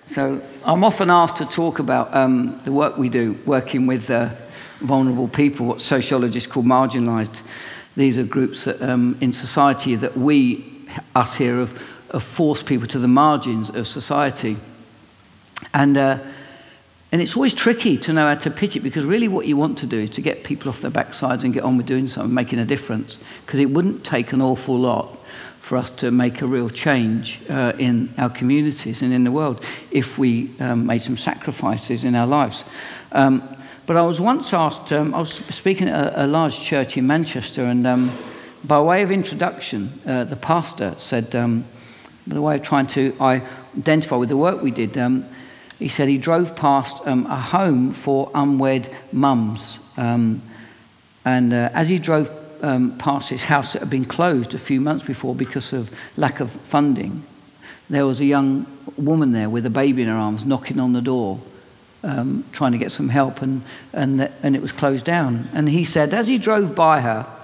So I'm often asked to talk about the work we do, working with vulnerable people, what sociologists call marginalised. These are groups that, in society that us here, have forced people to the margins of society. And it's always tricky to know how to pitch it, because really what you want to do is to get people off their backsides and get on with doing something, making a difference. Because it wouldn't take an awful lot for us to make a real change in our communities and in the world if we made some sacrifices in our lives. But I was once asked, I was speaking at a large church in Manchester, and by way of introduction, the pastor said, the way of trying to identify with the work we did, he said he drove past a home for unwed mums. And as he drove past his house that had been closed a few months before because of lack of funding, there was a young woman there with a baby in her arms knocking on the door, trying to get some help, and it was closed down. And he said as he drove by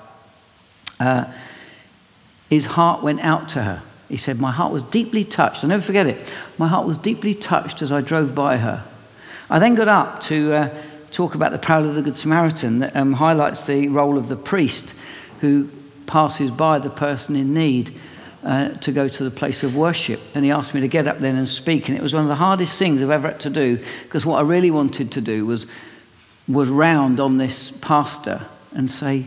her, his heart went out to her. He said, my heart was deeply touched. I'll never forget it. My heart was deeply touched as I drove by her. I then got up to talk about the parable of the Good Samaritan that highlights the role of the priest who passes by the person in need to go to the place of worship. And he asked me to get up then and speak. And it was one of the hardest things I've ever had to do, because what I really wanted to do was round on this pastor and say,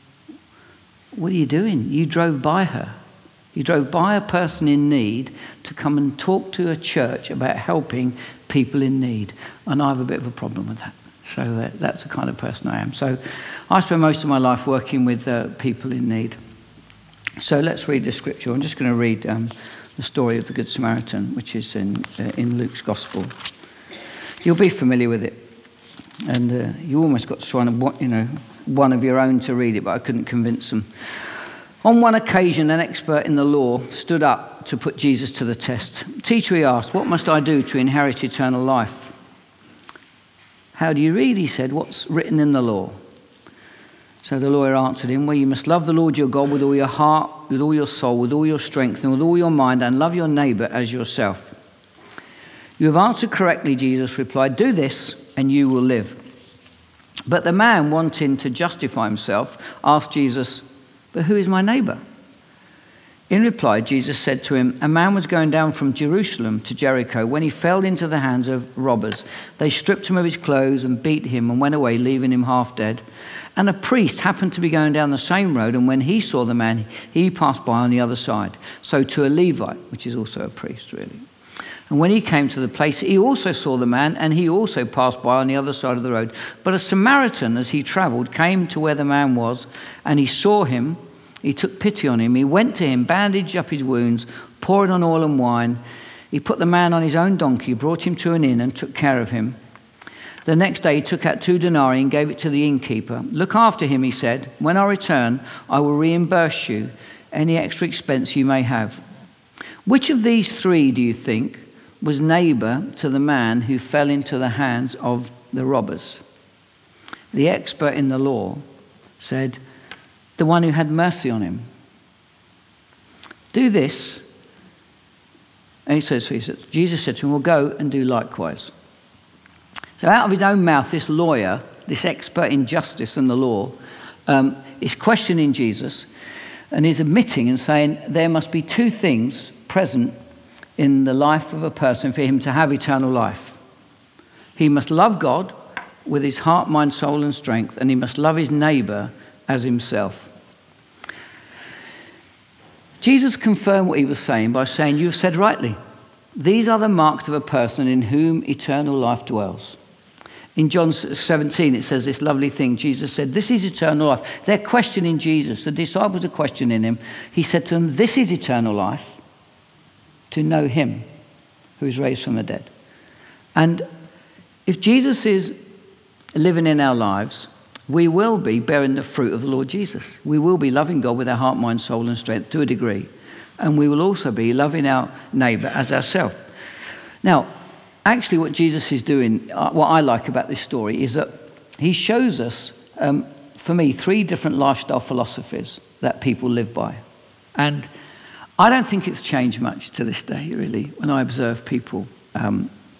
what are you doing? You drove by her. You drove by a person in need to come and talk to a church about helping people in need. And I have a bit of a problem with that. So that's the kind of person I am. So I spend most of my life working with people in need. So let's read the scripture. I'm just going to read the story of the Good Samaritan, which is in Luke's Gospel. You'll be familiar with it. And you almost got to try and, one of your own to read it, but I couldn't convince them. On one occasion, an expert in the law stood up to put Jesus to the test. Teacher, he asked, what must I do to inherit eternal life? How do you read? He said, what's written in the law? So the lawyer answered him, well, you must love the Lord your God with all your heart, with all your soul, with all your strength, and with all your mind, and love your neighbour as yourself. You have answered correctly, Jesus replied. Do this, and you will live. But the man, wanting to justify himself, asked Jesus, but who is my neighbour? In reply, Jesus said to him, a man was going down from Jerusalem to Jericho when he fell into the hands of robbers. They stripped him of his clothes and beat him and went away, leaving him half dead. And a priest happened to be going down the same road, and when he saw the man, he passed by on the other side. So to a Levite, which is also a priest, really. And when he came to the place, he also saw the man, and he also passed by on the other side of the road. But a Samaritan, as he travelled, came to where the man was, and he saw him. He took pity on him. He went to him, bandaged up his wounds, poured on oil and wine. He put the man on his own donkey, brought him to an inn, and took care of him. The next day he took out 2 denarii and gave it to the innkeeper. Look after him, he said. When I return, I will reimburse you any extra expense you may have. Which of these 3, do you think, was neighbour to the man who fell into the hands of the robbers? The expert in the law said, the one who had mercy on him. Do this. And Jesus said to him, well, go and do likewise. So out of his own mouth, this lawyer, this expert in justice and the law, is questioning Jesus, and is admitting and saying there must be 2 things present in the life of a person for him to have eternal life. He must love God with his heart, mind, soul, and strength, and he must love his neighbour as himself. Jesus confirmed what he was saying by saying, you have said rightly. These are the marks of a person in whom eternal life dwells. In John 17, it says this lovely thing. Jesus said, this is eternal life. They're questioning Jesus. The disciples are questioning him. He said to them, this is eternal life, to know him who is raised from the dead. And if Jesus is living in our lives, we will be bearing the fruit of the Lord Jesus. We will be loving God with our heart, mind, soul, and strength to a degree. And we will also be loving our neighbour as ourselves. Now, actually what Jesus is doing, what I like about this story, is that he shows us, for me, 3 different lifestyle philosophies that people live by. And I don't think it's changed much to this day, really, when I observe people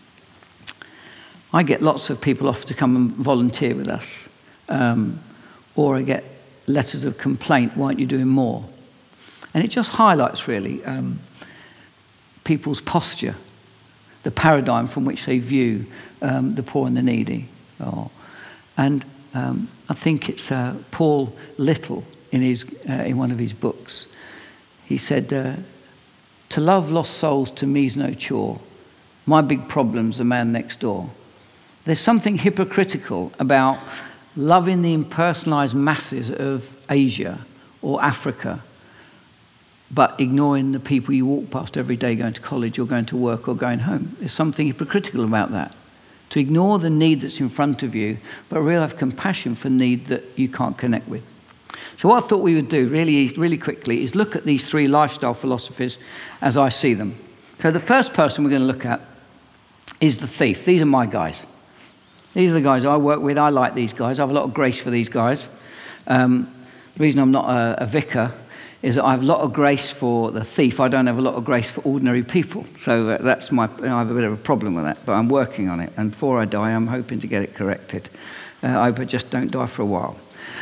I get lots of people offer to come and volunteer with us, or I get letters of complaint, why aren't you doing more? And it just highlights really people's posture, the paradigm from which they view the poor and the needy. And I think it's Paul Little in one of his books. He said, to love lost souls to me's no chore. My big problem's the man next door. There's something hypocritical about loving the impersonalized masses of Asia or Africa, but ignoring the people you walk past every day going to college or going to work or going home. There's something hypocritical about that. To ignore the need that's in front of you, but really have compassion for need that you can't connect with. So what I thought we would do really quickly is look at these 3 lifestyle philosophies as I see them. So the first person we're going to look at is the thief. These are my guys. These are the guys I work with. I like these guys. I have a lot of grace for these guys. The reason I'm not a vicar is that I have a lot of grace for the thief. I don't have a lot of grace for ordinary people. So I have a bit of a problem with that, but I'm working on it. And before I die, I'm hoping to get it corrected. I hope I just don't die for a while.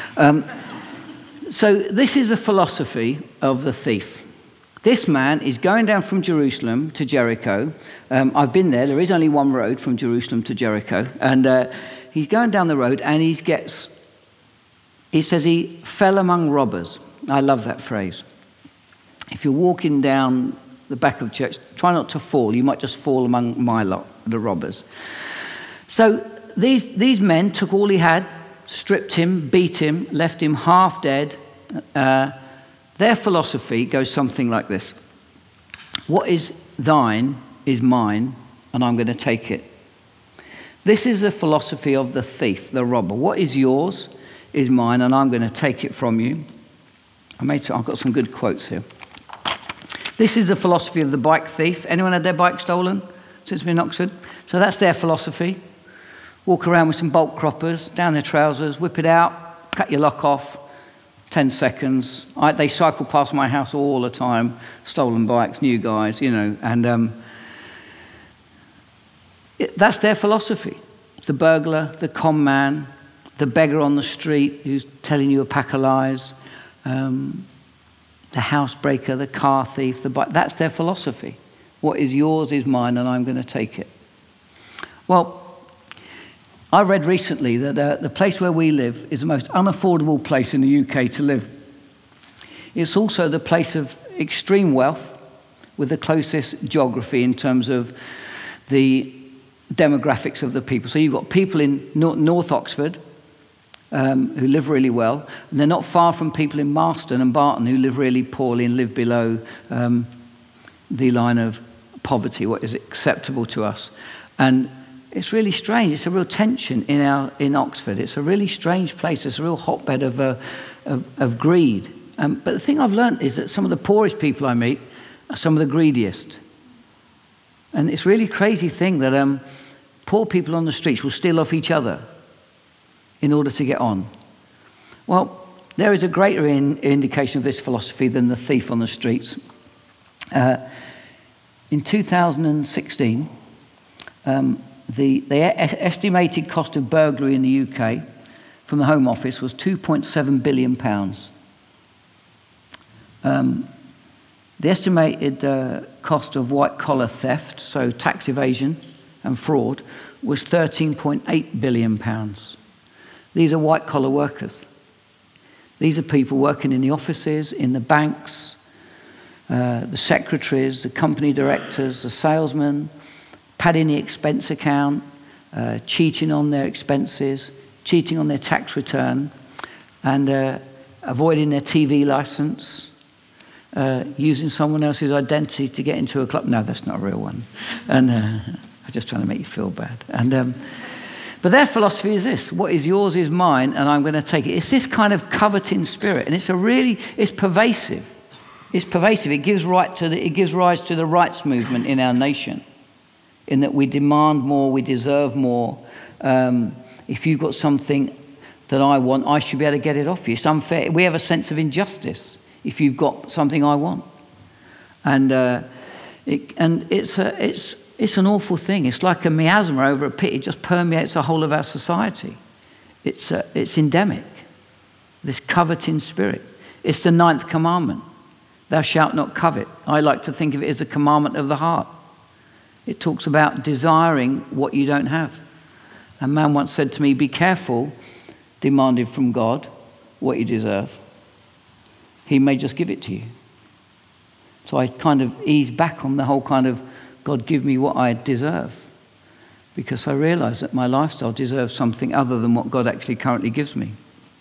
So this is a philosophy of the thief. This man is going down from Jerusalem to Jericho. I've been there. There is only one road from Jerusalem to Jericho. And he's going down the road and he says he fell among robbers. I love that phrase. If you're walking down the back of church, try not to fall. You might just fall among my lot, the robbers. So these men took all he had, stripped him, beat him, left him half dead. Their philosophy goes something like this. What is thine is mine, and I'm going to take it. This is the philosophy of the thief, the robber. What is yours is mine, and I'm going to take it from you. I've got some good quotes here. This is the philosophy of the bike thief. Anyone had their bike stolen since we're in Oxford? So that's their philosophy. Walk around with some bolt croppers, down their trousers, whip it out, cut your lock off, 10 seconds. They cycle past my house all the time, stolen bikes, new guys, and that's their philosophy. The burglar, the con man, the beggar on the street who's telling you a pack of lies, the housebreaker, the car thief, that's their philosophy. What is yours is mine, and I'm going to take it. Well, I read recently that the place where we live is the most unaffordable place in the UK to live. It's also the place of extreme wealth with the closest geography in terms of the demographics of the people. So you've got people in North Oxford who live really well, and they're not far from people in Marston and Barton who live really poorly and live below the line of poverty, what is acceptable to us. And it's really strange. It's a real tension in Oxford. It's a really strange place. It's a real hotbed of greed. But the thing I've learned is that some of the poorest people I meet are some of the greediest. And it's a really crazy thing that poor people on the streets will steal off each other in order to get on. Well, there is a greater indication of this philosophy than the thief on the streets. In 2016, the estimated cost of burglary in the UK from the Home Office was £2.7 billion. The estimated cost of white-collar theft, so tax evasion and fraud, was £13.8 billion. These are white-collar workers. These are people working in the offices, in the banks, the secretaries, the company directors, the salesmen, padding the expense account, cheating on their expenses, cheating on their tax return, and avoiding their TV license, using someone else's identity to get into a club. No, that's not a real one. And I'm just trying to make you feel bad. And but their philosophy is this: what is yours is mine, and I'm going to take it. It's this kind of coveting spirit, and it's pervasive. It's pervasive. It gives rise to the rights movement in our nation, in that we demand more, we deserve more. If you've got something that I want, I should be able to get it off you. It's unfair. We have a sense of injustice if you've got something I want, and it's It's an awful thing. It's like a miasma over a pit. It just permeates the whole of our society. It's endemic, this coveting spirit. It's the 9th commandment. Thou shalt not covet. I like to think of it as a commandment of the heart. It talks about desiring what you don't have. A man once said to me, be careful demanding from God what you deserve. He may just give it to you. So I kind of eased back on the whole kind of, God, give me what I deserve. Because I realize that my lifestyle deserves something other than what God actually currently gives me.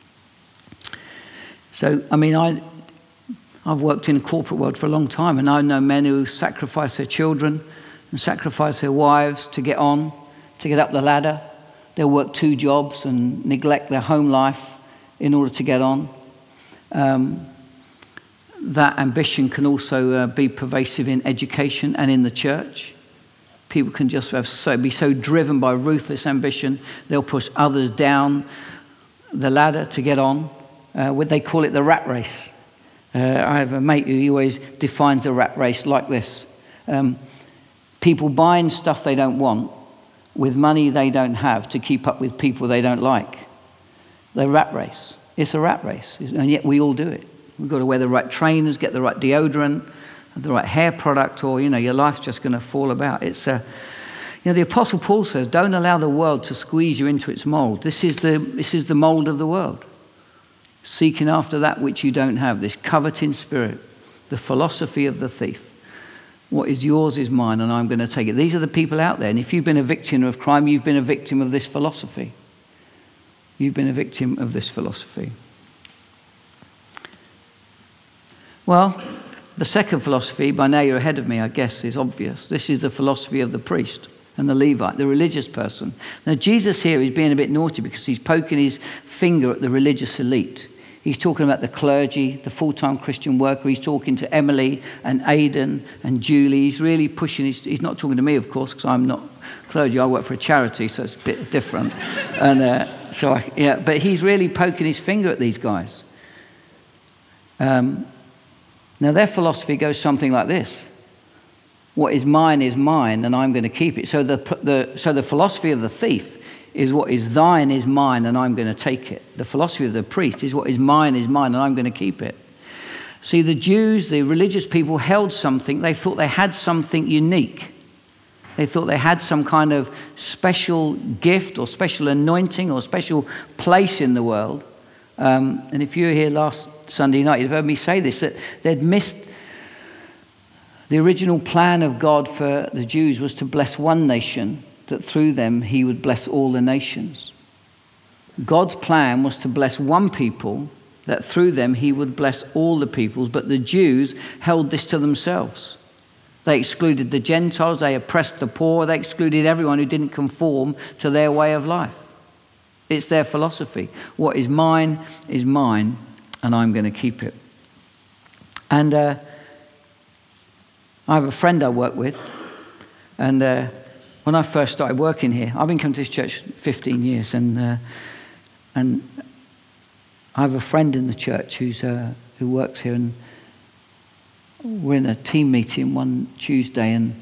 So, I mean, I've worked in the corporate world for a long time, and I know men who sacrifice their children and sacrifice their wives to get on, to get up the ladder. They'll work 2 jobs and neglect their home life in order to get on. That ambition can also be pervasive in education and in the church. People can just be so driven by ruthless ambition, they'll push others down the ladder to get on. They call it the rat race. I have a mate who always defines the rat race like this. People buying stuff they don't want with money they don't have to keep up with people they don't like. The rat race. It's a rat race, and yet we all do it. We've got to wear the right trainers, get the right deodorant, the right hair product, or, your life's just going to fall about. It's the Apostle Paul says, don't allow the world to squeeze you into its mold. This is the mold of the world. Seeking after that which you don't have, this coveting spirit, the philosophy of the thief. What is yours is mine, and I'm going to take it. These are the people out there, and if you've been a victim of crime, you've been a victim of this philosophy. You've been a victim of this philosophy. Well, the second philosophy, by now you're ahead of me, I guess, is obvious. This is the philosophy of the priest and the Levite, the religious person. Now, Jesus here is being a bit naughty because he's poking his finger at the religious elite. He's talking about the clergy, the full-time Christian worker. He's talking to Emily and Aidan and Julie. He's really pushing. He's not talking to me, of course, because I'm not clergy. I work for a charity, so it's a bit different. And but he's really poking his finger at these guys. Now, their philosophy goes something like this. What is mine, and I'm going to keep it. So the philosophy of the thief is what is thine is mine, and I'm going to take it. The philosophy of the priest is what is mine, and I'm going to keep it. See, the Jews, the religious people, held something. They thought they had something unique. They thought they had some kind of special gift or special anointing or special place in the world. And if you were here last Sunday night, you've heard me say this, that they'd missed the original plan of God for the Jews was to bless one nation, that through them he would bless all the nations. God's plan was to bless one people, that through them he would bless all the peoples, but the Jews held this to themselves. They excluded the Gentiles, they oppressed the poor, they excluded everyone who didn't conform to their way of life. It's their philosophy. What is mine, and I'm going to keep it. And I have a friend I work with, and when I first started working here, I've been coming to this church 15 years, and I have a friend in the church who works here, and we're in a team meeting one Tuesday, and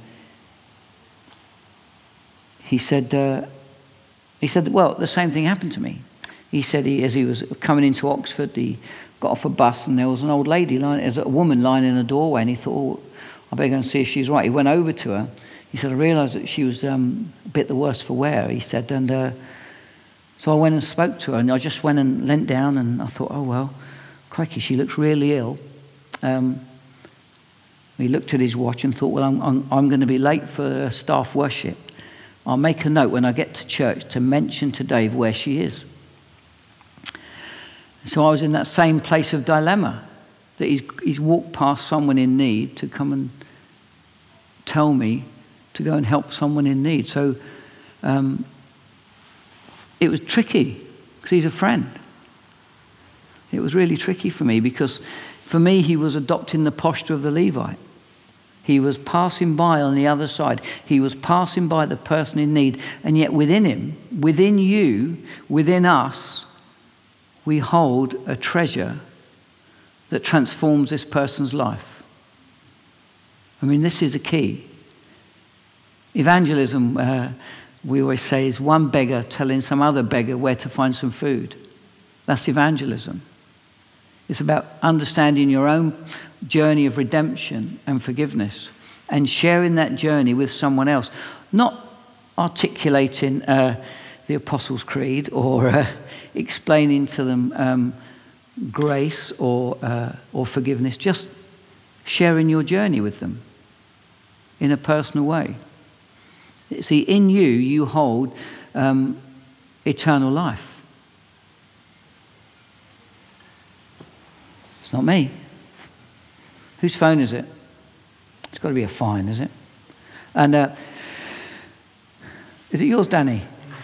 he said, well, the same thing happened to me. He said as he was coming into Oxford, he got off a bus, and there was an old lady a woman lying in a doorway, and he thought, I better go and see if she's right. He went over to her. He said, I realised that she was a bit the worse for wear, he said, and so I went and spoke to her, and I just went and leant down, and I thought, oh, well, crikey, she looks really ill. He looked at his watch and thought, well, I'm going to be late for staff worship. I'll make a note when I get to church to mention to Dave where she is. So I was in that same place of dilemma, that he's walked past someone in need to come and tell me to go and help someone in need. So it was tricky because he's a friend. It was really tricky for me because for me he was adopting the posture of the Levite. He was passing by on the other side. He was passing by the person in need. And yet within him, within you, within us, we hold a treasure that transforms this person's life. I mean, this is the key. Evangelism, we always say, is one beggar telling some other beggar where to find some food. That's evangelism. It's about understanding your own journey of redemption and forgiveness and sharing that journey with someone else. Not articulating the Apostles' Creed or explaining to them grace or forgiveness. Just sharing your journey with them in a personal way. See, in you hold eternal life. It's not me. Whose phone is it? It's got to be a fine, is it? And is it yours, Danny?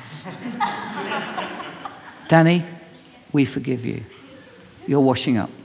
Danny, we forgive you. You're washing up.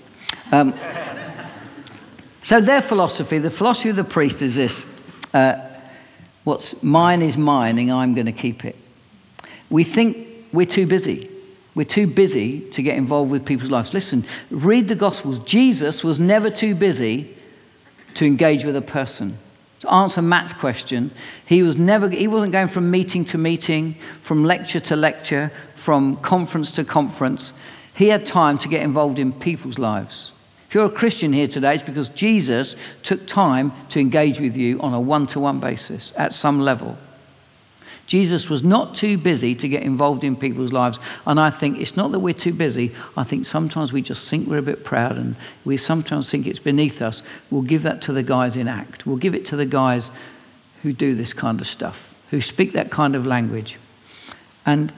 So their philosophy, the philosophy of the priest is this. What's mine is mine and I'm going to keep it. We think we're too busy. We're too busy to get involved with people's lives. Listen, read the Gospels. Jesus was never too busy to engage with a person. To answer Matt's question, he wasn't going from meeting to meeting, from lecture to lecture, from conference to conference. He had time to get involved in people's lives. If you're a Christian here today, it's because Jesus took time to engage with you on a one-to-one basis at some level. Jesus was not too busy to get involved in people's lives. And I think it's not that we're too busy. I think sometimes we just think we're a bit proud and we sometimes think it's beneath us. We'll give that to the guys in ACT. We'll give it to the guys who do this kind of stuff, who speak that kind of language. And,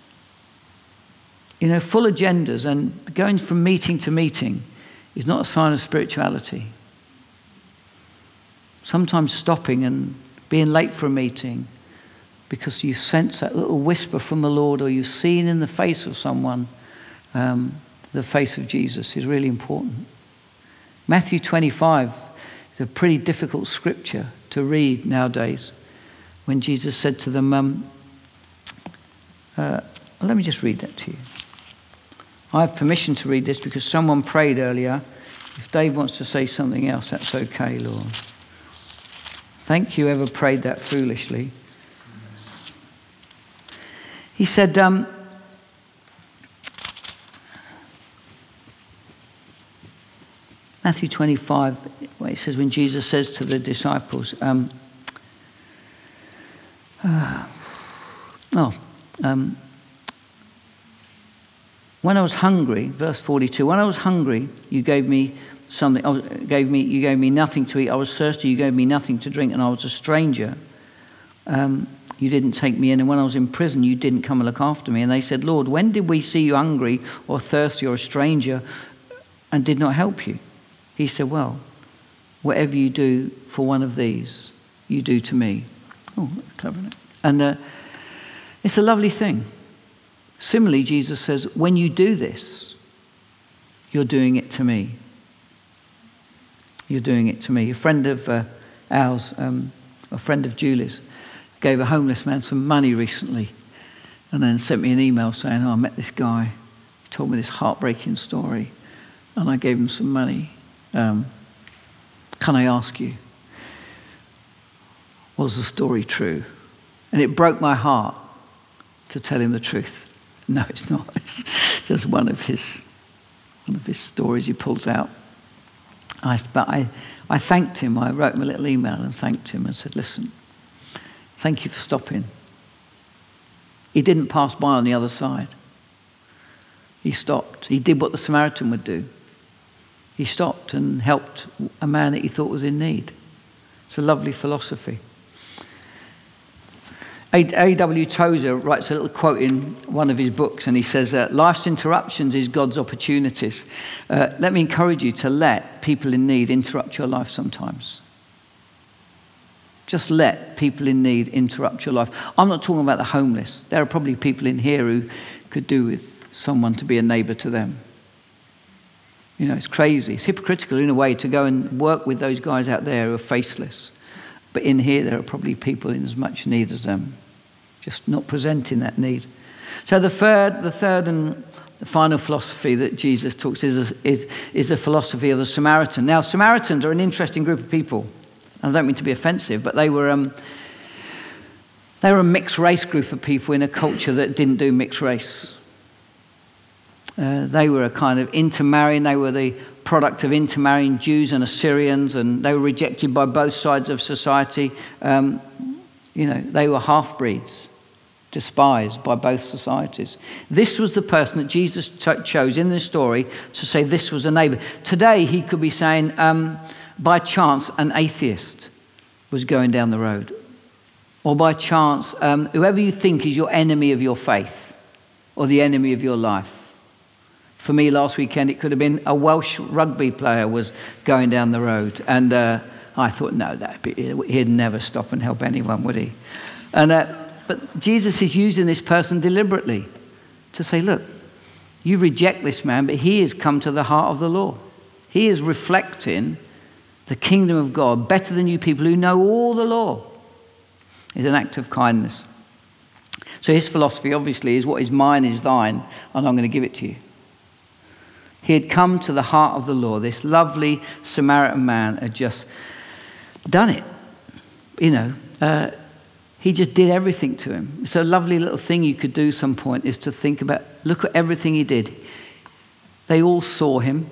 full agendas and going from meeting to meeting is not a sign of spirituality. Sometimes stopping and being late for a meeting because you sense that little whisper from the Lord, or you've seen in the face of someone the face of Jesus, is really important. Matthew 25 is a pretty difficult scripture to read nowadays, when Jesus said to them, let me just read that to you. I have permission to read this because someone prayed earlier. If Dave wants to say something else, that's okay, Lord. Thank you, whoever prayed that foolishly. He said, Matthew 25, where it says, when Jesus says to the disciples, when I was hungry, verse 42, when I was hungry, you gave me something. You gave me nothing to eat. I was thirsty. You gave me nothing to drink, and I was a stranger. You didn't take me in, and when I was in prison, you didn't come and look after me. And they said, Lord, when did we see you hungry or thirsty or a stranger and did not help you? He said, well, whatever you do for one of these, you do to me. Oh, that's clever, isn't it? And it's a lovely thing. Similarly, Jesus says, when you do this, you're doing it to me. You're doing it to me. A friend of ours, a friend of Julie's, gave a homeless man some money recently and then sent me an email saying, I met this guy. He told me this heartbreaking story and I gave him some money. Can I ask you, was the story true? And it broke my heart to tell him the truth. No, it's not. It's just one of his stories he pulls out. But I thanked him. I wrote him a little email and thanked him and said, listen, thank you for stopping. He didn't pass by on the other side. He stopped. He did what the Samaritan would do. He stopped and helped a man that he thought was in need. It's a lovely philosophy. A.W. Tozer writes a little quote in one of his books, and he says, life's interruptions is God's opportunities. Let me encourage you to let people in need interrupt your life sometimes. Just let people in need interrupt your life. I'm not talking about the homeless. There are probably people in here who could do with someone to be a neighbour to them. It's crazy. It's hypocritical in a way to go and work with those guys out there who are faceless. But in here, there are probably people in as much need as them, just not presenting that need. So the third and the final philosophy that Jesus talks is the philosophy of the Samaritan. Now, Samaritans are an interesting group of people. I don't mean to be offensive, but they were They were a mixed race group of people in a culture that didn't do mixed race. They were a kind of intermarrying. They were the product of intermarrying Jews and Assyrians, and they were rejected by both sides of society. They were half-breeds, despised by both societies. This was the person that Jesus chose in this story to say this was a neighbor. Today, he could be saying, by chance, an atheist was going down the road. Or by chance, whoever you think is your enemy of your faith or the enemy of your life. For me, last weekend, it could have been a Welsh rugby player was going down the road. And I thought, no, he'd never stop and help anyone, would he? But Jesus is using this person deliberately to say, look, you reject this man, but he has come to the heart of the law. He is reflecting the kingdom of God better than you people who know all the law. It's an act of kindness. So his philosophy, obviously, is what is mine is thine, and I'm going to give it to you. He had come to the heart of the law. This lovely Samaritan man had just done it. He just did everything to him. It's a lovely little thing you could do some point is to think about, look at everything he did. They all saw him.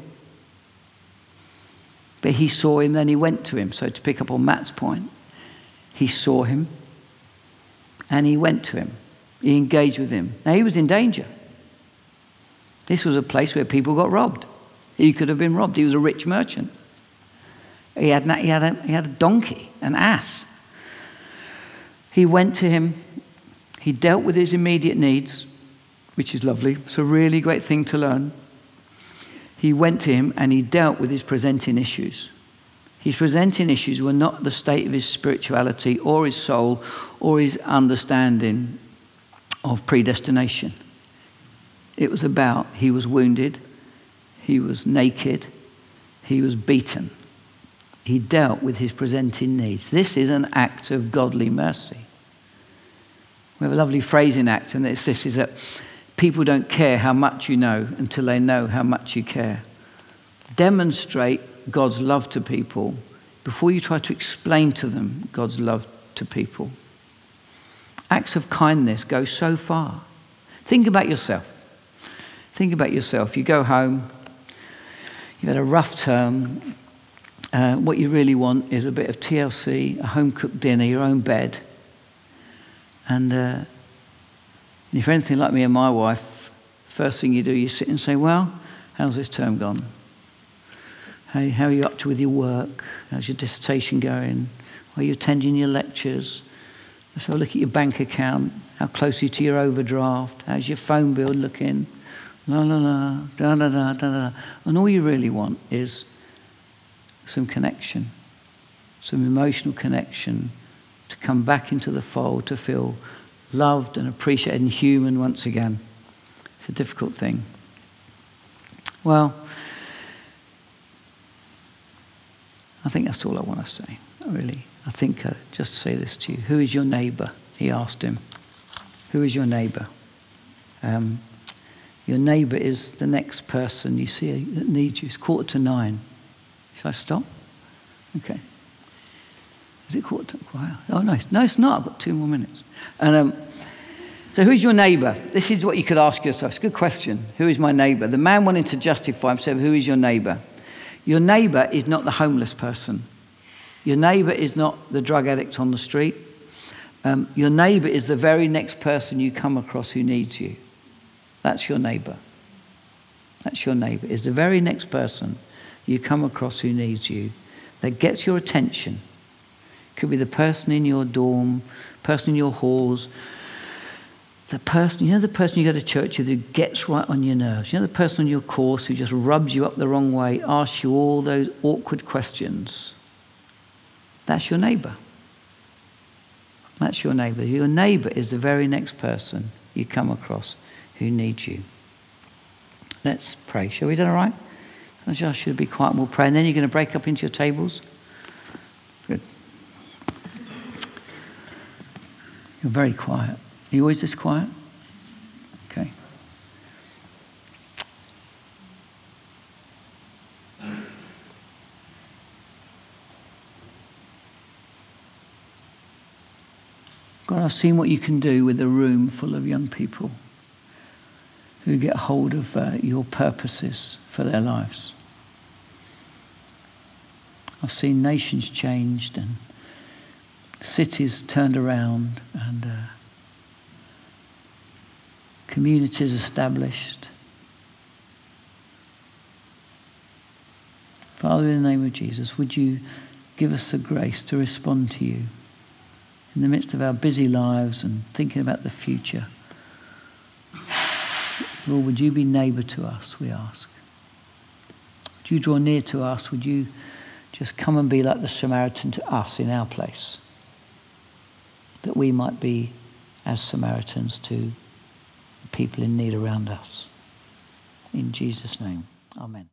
But he saw him, then he went to him. So to pick up on Matt's point, he saw him and he went to him. He engaged with him. Now he was in danger. This was a place where people got robbed. He could have been robbed. He was a rich merchant. He had a donkey, an ass. He went to him. He dealt with his immediate needs, which is lovely. It's a really great thing to learn. He went to him and he dealt with his presenting issues. His presenting issues were not the state of his spirituality or his soul or his understanding of predestination. It was about he was wounded, he was naked, he was beaten. He dealt with his presenting needs. This is an act of godly mercy. We have a lovely phrase in Acts, and this is that people don't care how much you know until they know how much you care. Demonstrate God's love to people before you try to explain to them God's love to people. Acts of kindness go so far. Think about yourself. Think about yourself. You go home, you've had a rough term. What you really want is a bit of TLC, a home-cooked dinner, your own bed. And if you're anything like me and my wife, first thing you do, you sit and say, well, how's this term gone? How are you up to with your work? How's your dissertation going? Are you attending your lectures? Let's have a look at your bank account. How close are you to your overdraft? How's your phone bill looking? La la la, da da da da da. And all you really want is some connection, some emotional connection, to come back into the fold, to feel loved and appreciated and human once again. It's a difficult thing. Well, I think that's all I want to say, really. I think just to say this to you. Who is your neighbour? He asked him. Who is your neighbour? Your neighbour is the next person you see that needs you. It's 8:45. Should I stop? Okay. Is it 8:45? Wow. Oh, nice. No, it's not. I've got 2 more minutes. And so who's your neighbour? This is what you could ask yourself. It's a good question. Who is my neighbour? The man wanting to justify himself, who is your neighbour? Your neighbour is not the homeless person. Your neighbour is not the drug addict on the street. Your neighbour is the very next person you come across who needs you. That's your neighbour. That's your neighbour. Is the very next person you come across who needs you, that gets your attention. Could be the person in your dorm, person in your halls, the person you go to church with who gets right on your nerves. You know the person on your course who just rubs you up the wrong way, asks you all those awkward questions. That's your neighbour. That's your neighbour. Your neighbour is the very next person you come across who needs you. Let's pray. Shall we? Is that all right? I should be quiet and we'll pray. And then you're going to break up into your tables. Good. You're very quiet. Are you always this quiet? Okay. God, I've seen what you can do with a room full of young people who get hold of your purposes for their lives. I've seen nations changed and cities turned around and communities established. Father, in the name of Jesus, would you give us the grace to respond to you in the midst of our busy lives and thinking about the future. Lord, would you be neighbour to us, we ask. Would you draw near to us? Would you just come and be like the Samaritan to us in our place? That we might be as Samaritans to people in need around us. In Jesus' name, amen.